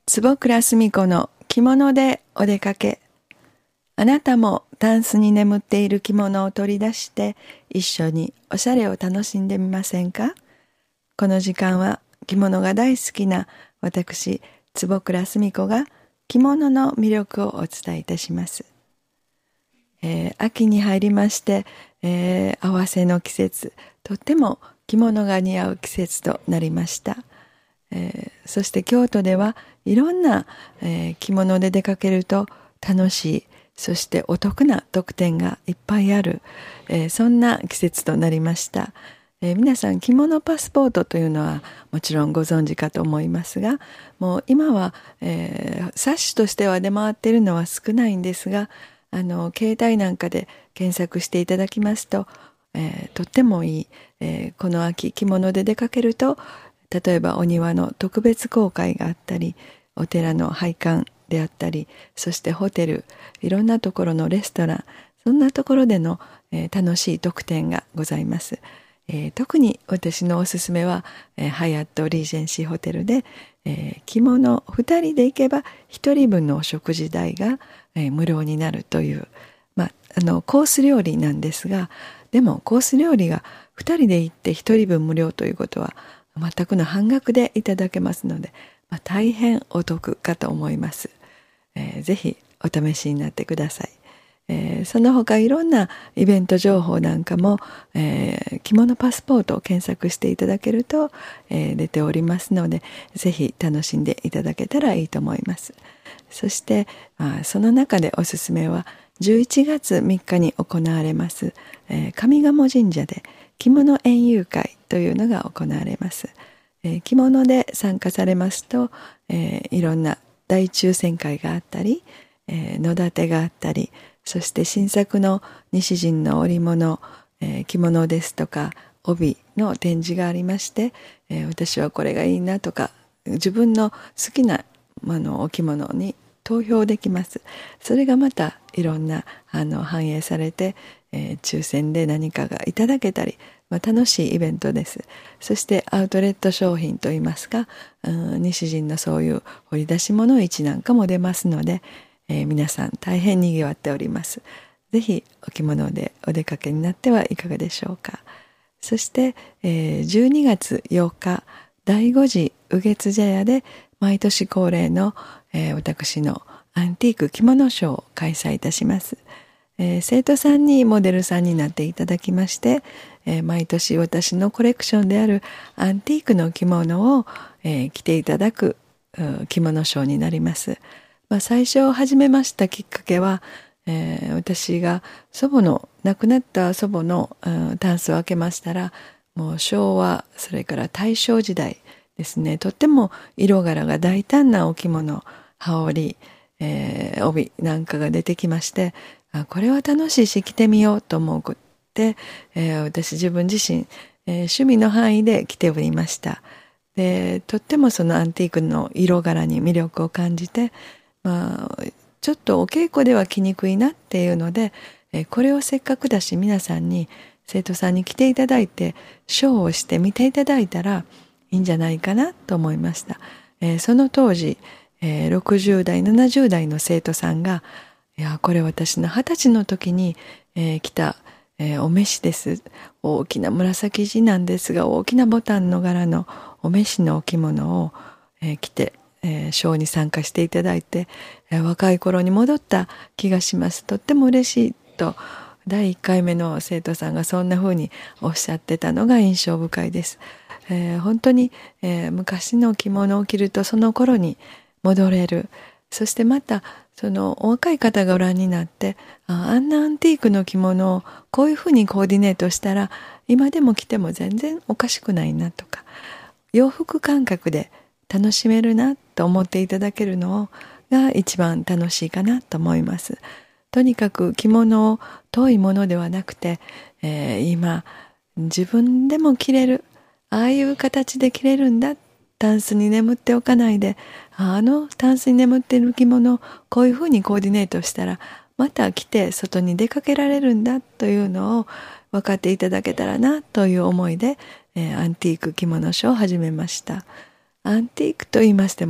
坪倉澄子の着物でお出かけ。あなたもタンスに眠っている着物を取り出して一緒におしゃれを楽しんでみませんか？この時間は着物が大好きな私坪倉澄子が着物の魅力をお伝えいたします。秋に入りまして、合わせの季節、とっても着物が似合う季節となりました。そして京都ではいろんな、着物で出かけると楽しい、そしてお得な特典がいっぱいある、そんな季節となりました。皆さん着物パスポートというのはもちろんご存知かと思いますが、もう今は、冊子としては出回っているのは少ないんですが、携帯なんかで検索していただきますと、とってもいい、この秋着物で出かけると、例えばお庭の特別公開があったり、お寺の拝観であったり、そしてホテル、いろんなところのレストラン、そんなところでの、楽しい特典がございます。特に私のおすすめは、ハヤットリージェンシーホテルで、着物2人で行けば1人分のお食事代が、無料になるという、コース料理なんですが、でもコース料理が2人で行って1人分無料ということは全くの半額でいただけますので、大変お得かと思います。ぜひお試しになってください。その他いろんなイベント情報なんかも、着物パスポートを検索していただけると、出ておりますので、ぜひ楽しんでいただけたらいいと思います。そして、その中でおすすめは11月3日に行われます、上賀茂神社で着物園遊会というのが行われます。着物で参加されますと、いろんな大抽選会があったり、野立てがあったり、そして新作の西陣の織物、着物ですとか帯の展示がありまして、私はこれがいいなとか自分の好きなお着物に投票できます。それがまたいろんな反映されて、抽選で何かがいただけたり、楽しいイベントです。そしてアウトレット商品といいますか、西陣のそういう掘り出し物市なんかも出ますので、皆さん大変にぎわっております。ぜひお着物でお出かけになってはいかがでしょうか。そして、12月8日第5次雨月茶屋で毎年恒例の、私のアンティーク着物ショーを開催いたします。生徒さんにモデルさんになっていただきまして、毎年私のコレクションであるアンティークの着物を、着ていただく着物ショーになります。最初始めましたきっかけは、私が亡くなった祖母の、タンスを開けましたら、もう昭和、それから大正時代ですね、とっても色柄が大胆なお着物、羽織、帯なんかが出てきまして、これは楽しいし着てみようと思って、私自分自身、趣味の範囲で着ておりました。で、とってもそのアンティークの色柄に魅力を感じて、ちょっとお稽古では着にくいなっていうので、これをせっかくだし皆さんに生徒さんに来ていただいてショーをして見ていただいたらいいんじゃないかなと思いました。その当時、60代70代の生徒さんが、いやこれ私の20歳の時に、着た、お召しです。大きな紫地なんですが大きなボタンの柄のお召しのお着物を、着てショーに参加していただいて、若い頃に戻った気がします。とっても嬉しいと第1回目の生徒さんがそんな風におっしゃってたのが印象深いです。本当に、昔の着物を着るとその頃に戻れる。そしてまたそのお若い方がご覧になって、あんなアンティークの着物をこういう風にコーディネートしたら今でも着ても全然おかしくないなとか、洋服感覚で楽しめるなと思っていただけるのが一番楽しいかなと思います。とにかく着物を遠いものではなくて、今自分でも着れる、ああいう形で着れるんだ、タンスに眠っておかないで、タンスに眠っている着物をこういうふうにコーディネートしたらまた着て外に出かけられるんだというのを分かっていただけたらなという思いで、アンティーク着物ショーを始めました。アンティークと言いましても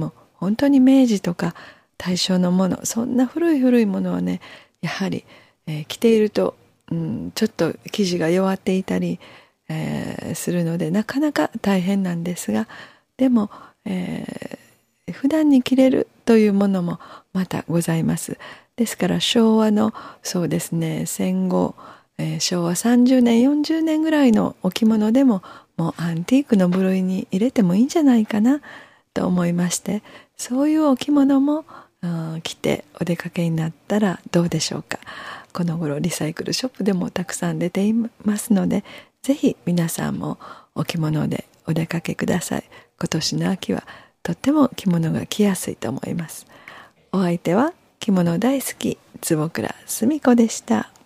本当に明治とか大正のもの、そんな古いものはね、やはり、着ていると、ちょっと生地が弱っていたり、するのでなかなか大変なんですが、でも、普段に着れるというものもまたございます。ですから昭和のそうですね、戦後、昭和30年40年ぐらいのお着物でももうアンティークの部類に入れてもいいんじゃないかなと思いまして、そういうお着物も着てお出かけになったらどうでしょうか。この頃リサイクルショップでもたくさん出ていますので、ぜひ皆さんもお着物でお出かけください。今年の秋はとっても着物が着やすいと思います。お相手は着物大好き坪倉澄子でした。